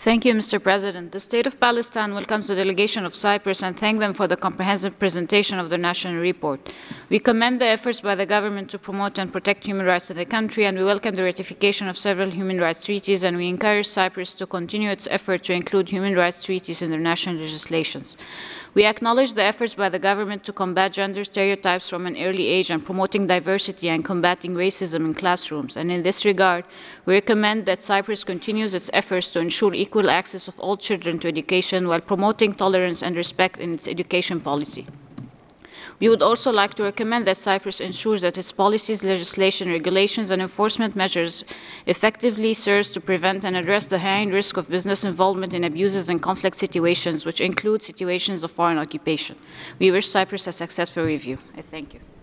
Thank you, Mr. President. The State of Palestine welcomes the delegation of Cyprus and thank them for the comprehensive presentation of the national report. We commend the efforts by the government to promote and protect human rights in the country, and we welcome the ratification of several human rights treaties, and we encourage Cyprus to continue its effort to include human rights treaties in their national legislations. We acknowledge the efforts by the government to combat gender stereotypes from an early age and promoting diversity and combating racism in classrooms. And in this regard, we recommend that Cyprus continues its efforts to ensure equal access of all children to education while promoting tolerance and respect in its education policy. We would also like to recommend that Cyprus ensures that its policies, legislation, regulations, and enforcement measures effectively serves to prevent and address the high risk of business involvement in abuses and conflict situations, which include situations of foreign occupation. We wish Cyprus a successful review. I thank you.